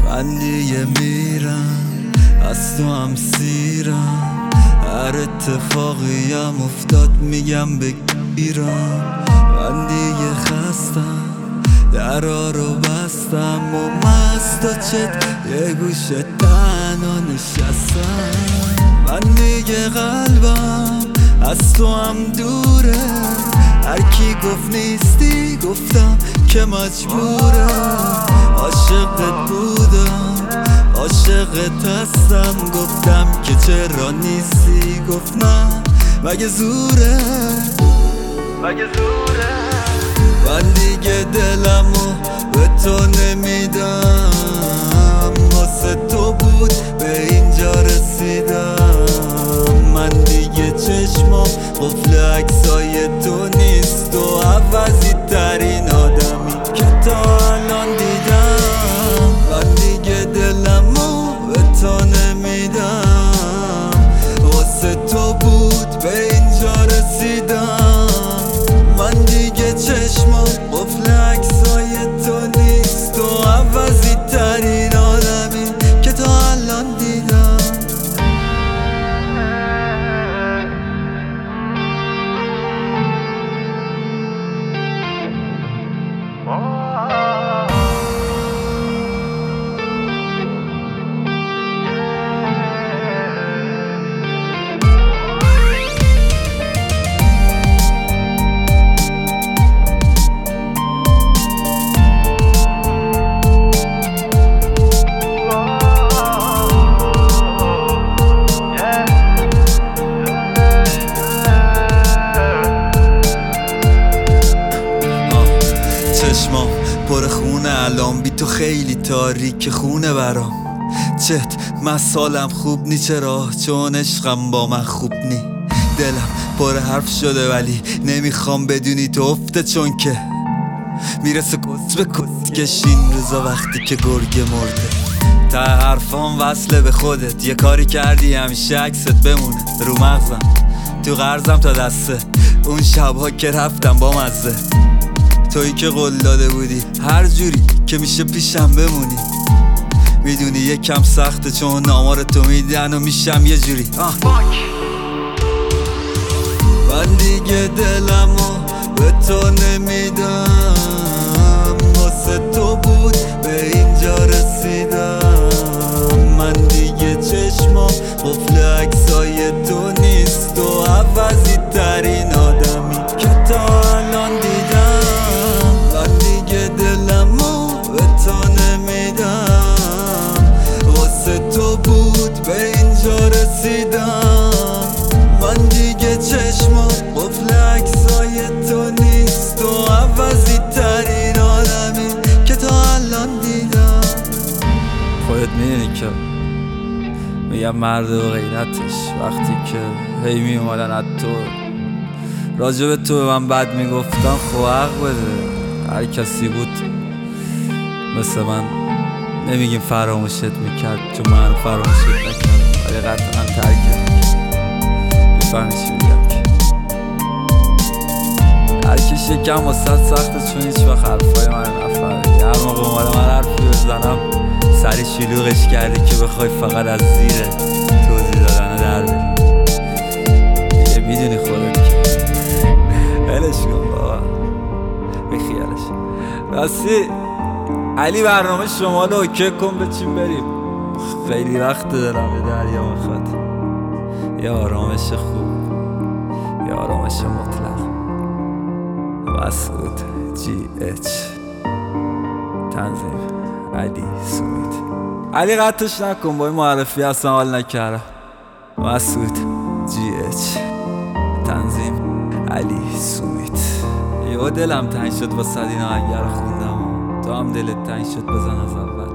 من دیگه میرم، از تو هم سیرم. هر اتفاقی هم افتاد میگم بگیرم. من دیگه خستم، درا رو بستم و مست و چت یه گوشه تنها نشستم. من دیگه قلبم از تو هم دوره. هر کی گفت نیستی گفتم که مجبوره. عاشقت بودم، عاشقت هستم. گفتم که چرا نیستی، گفت نه مگه زوره، مگه زوره. من دیگه دلمو به تو نمیدم، واسه تو بود به اینجا رسیدم. من دیگه چشمام قفل عکسای تو نیست، تو عوضی ترین آدمی که تا الان دیدم. من دیگه دلمو به تو نمیدم، واسه تو بود به اینجا رسیدم. من دیگه چشمام قفل عکسای تو نیست، تو عوضی ترین آدمی که تا الان دیدم. چشمام پر خونه الان بی تو خیلی تاریک خونه برام. چت مسالم خوب نی، چرا؟ چون عشقم با من خوب نی. دلم پر حرف شده ولی نمیخوام بدونی تو افته، چون که میرسه کس به کس کشین روزا وقتی که گرگه مرده. تا حرفام وصله به خودت، یه کاری کردی همیشه عکست بمونه رو مغزم، تو قرضم تا دسته. اون شبها که رفتم با مزه، تویی که قول داده بودی هر جوری که میشه پیشم بمونی. میدونی یکم سخته چون آمار تو میدن و میشم یه جوری. من دیگه دلمو به تو نمیدم، واسه تو بود به اینجا رسیدم. من دیگه چشمام قفل عکسای تو نیست، تو عوضی ترین آدمی که تا الان دیدم. من دیگه دلمو به تو نمیدم، واسه تو بود به اینجا رسیدم. من دیگه چشمام قفل عکسای تو نیست، تو عوضی ترین آدمی که تا الان دیدم. خودت میدونی که میگم مرد و غیرتش وقتی که هی میومدن از تو راجب تو به من بد میگفتن، خب حق بده. هر کسی بود مثل من نمیگیم فراموشت میکرد، چون من فراموشت نکردم ولی قطعا ترکت میکرد. میفهمی چی میگم که هر کش یکم واسه سخته، چون هیچ وقت حرفای من نفهمیدی. هر موقع اومدم من حرفی بزنم سری شلوغش کردی که بخوای فقط از زیر توضیح دادن در بری. دیگه میدونی خودت که ولش کن بابا، بخیالش. راستی علی برنامه شما رو اوکی کن بچین بریم، خیلی وقت دارم به دریا میخواد. یه آرامش خوب، یه آرامش مطلق. مسعود GH، تنظیم علی سومید. علی قطعش نکن، با این معرفی اصلا حال نکردم. مسعود GH، تنظیم علی سومید. یه دلم تنگ شد واسه این آهنگ رو خوندم، تو هم دلت تنگ شد بزن از اول.